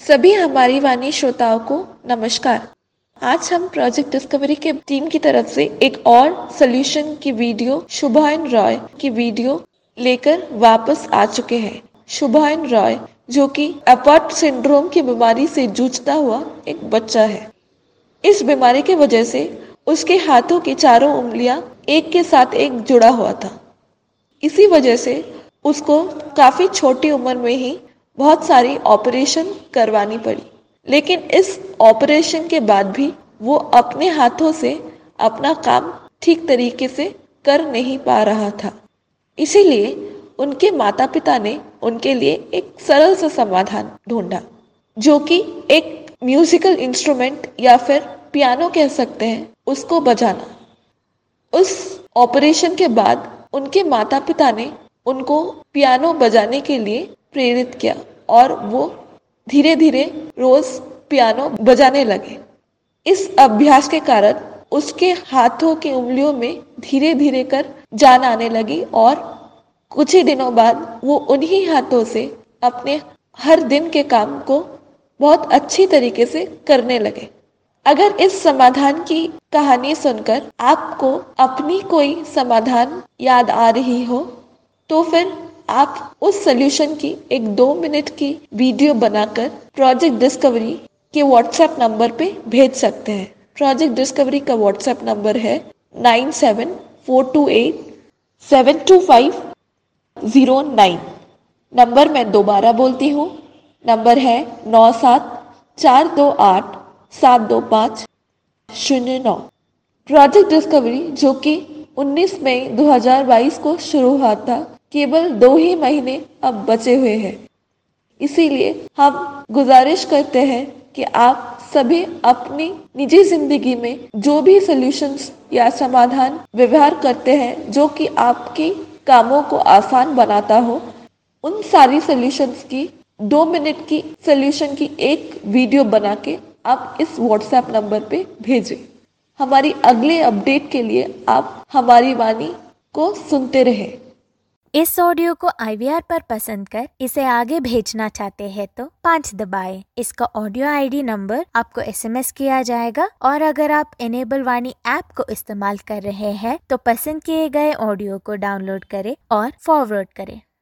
सभी हमारी वाणी श्रोताओं को नमस्कार। आज हम प्रोजेक्ट डिस्कवरी के टीम की तरफ से एक और सॉल्यूशन की वीडियो शुभायन रॉय की वीडियो लेकर वापस आ चुके हैं। शुभायन रॉय जो कि अपॉर्ट सिंड्रोम की बीमारी से जूझता हुआ एक बच्चा है। इस बीमारी की वजह से उसके हाथों की चारों उंगलियां एक के साथ एक जुड़ा हुआ था। इसी वजह से उसको काफी छोटी उम्र में ही बहुत सारी ऑपरेशन करवानी पड़ी। लेकिन इस ऑपरेशन के बाद भी वो अपने हाथों से अपना काम ठीक तरीके से कर नहीं पा रहा था। इसीलिए उनके माता पिता ने उनके लिए एक सरल सा समाधान ढूंढा, जो कि एक म्यूजिकल इंस्ट्रूमेंट या फिर पियानो कह सकते हैं, उसको बजाना। उस ऑपरेशन के बाद उनके माता पिता ने उनको पियानो बजाने के लिए प्रेरित किया और वो धीरे धीरे रोज पियानो बजाने लगे। इस अभ्यास के कारण उसके हाथों की उंगलियों में धीरे धीरे कर जान आने लगी और कुछ ही दिनों बाद वो उन्हीं हाथों से अपने हर दिन के काम को बहुत अच्छी तरीके से करने लगे। अगर इस समाधान की कहानी सुनकर आपको अपनी कोई समाधान याद आ रही हो, तो फिर आप उस सॉल्यूशन की एक 2 मिनट की वीडियो बनाकर प्रोजेक्ट डिस्कवरी के व्हाट्सएप नंबर पे भेज सकते हैं। प्रोजेक्ट डिस्कवरी का व्हाट्सएप नंबर है 9742872509। नंबर मैं दोबारा बोलती हूँ, नंबर है 9742872509। प्रोजेक्ट डिस्कवरी जो कि 19 मई 2022 को शुरू हुआ था, केवल 2 ही महीने अब बचे हुए हैं। इसीलिए हम गुजारिश करते हैं कि आप सभी अपनी निजी जिंदगी में जो भी सॉल्यूशंस या समाधान व्यवहार करते हैं जो कि आपकी कामों को आसान बनाता हो, उन सारी सॉल्यूशंस की 2 मिनट की सॉल्यूशन की एक वीडियो बना के आप इस व्हाट्सएप नंबर पे भेजें। हमारी अगले अपडेट के लिए आप हमारी वाणी को सुनते रहें। इस ऑडियो को IVR पर पसंद कर इसे आगे भेजना चाहते हैं तो 5 दबाएं। इसका ऑडियो ID नंबर आपको SMS किया जाएगा और अगर आप इनेबल वाणी ऐप को इस्तेमाल कर रहे हैं तो पसंद किए गए ऑडियो को डाउनलोड करें और फॉरवर्ड करें।